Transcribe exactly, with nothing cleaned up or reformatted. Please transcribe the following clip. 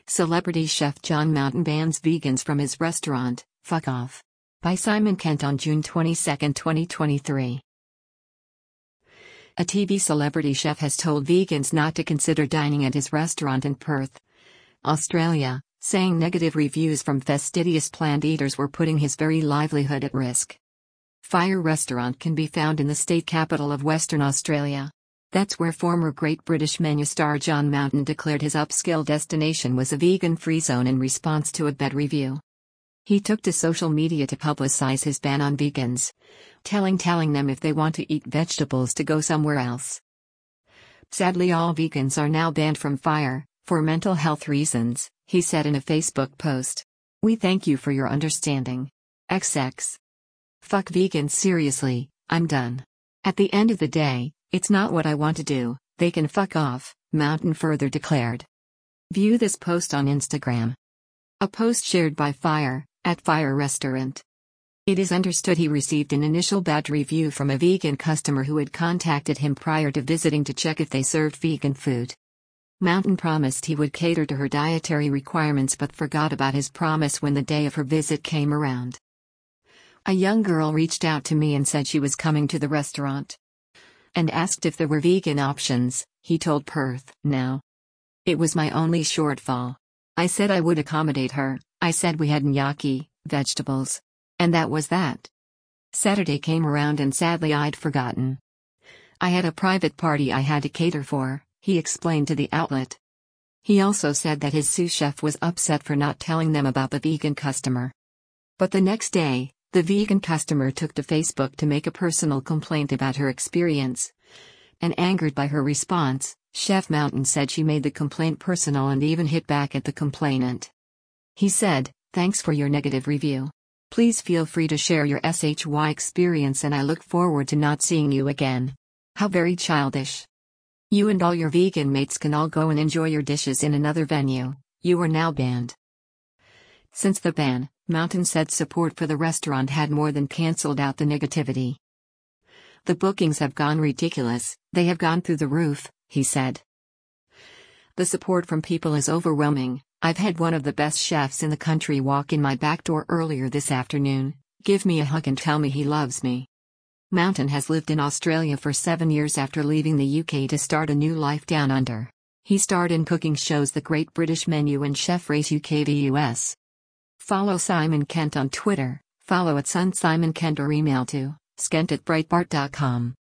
Celebrity chef John Mountain bans vegans from his restaurant, fuck off. By Simon Kent on June twenty-second, twenty twenty-three. A T V celebrity chef has told vegans not to consider dining at his restaurant in Perth, Australia, saying negative reviews from fastidious plant eaters were putting his very livelihood at risk. Fire Restaurant can be found in the state capital of Western Australia. That's where former Great British Menu star John Mountain declared his upscale destination was a vegan-free zone in response to a bad review. He took to social media to publicize his ban on vegans, telling telling them if they want to eat vegetables to go somewhere else. Sadly, all vegans are now banned from Fire, for mental health reasons, he said in a Facebook post. We thank you for your understanding. X X. Fuck vegans, seriously, I'm done. At the end of the day, it's not what I want to do, they can fuck off, Mountain further declared. View this post on Instagram. A post shared by Fire, at Fire Restaurant. It is understood he received an initial bad review from a vegan customer who had contacted him prior to visiting to check if they served vegan food. Mountain promised he would cater to her dietary requirements but forgot about his promise when the day of her visit came around. A young girl reached out to me and said she was coming to the restaurant and asked if there were vegan options, he told Perth Now. It was my only shortfall. I said I would accommodate her. I said we had gnocchi, vegetables. And that was that. Saturday came around and sadly I'd forgotten. I had a private party I had to cater for, he explained to the outlet. He also said that his sous chef was upset for not telling them about the vegan customer. But the next day, the vegan customer took to Facebook to make a personal complaint about her experience. And angered by her response, Chef Mountain said she made the complaint personal and even hit back at the complainant. He said, "Thanks for your negative review. Please feel free to share your S H Y experience and I look forward to not seeing you again." How very childish. You and all your vegan mates can all go and enjoy your dishes in another venue. You are now banned. Since the ban, Mountain said support for the restaurant had more than cancelled out the negativity. The bookings have gone ridiculous, they have gone through the roof, he said. The support from people is overwhelming. I've had one of the best chefs in the country walk in my back door earlier this afternoon, give me a hug and tell me he loves me. Mountain has lived in Australia for seven years after leaving the U K to start a new life down under. He starred in cooking shows The Great British Menu and Chef Race U K v U S. Follow Simon Kent on Twitter, follow at Sun Simon Kent or email to skent at breitbart dot com.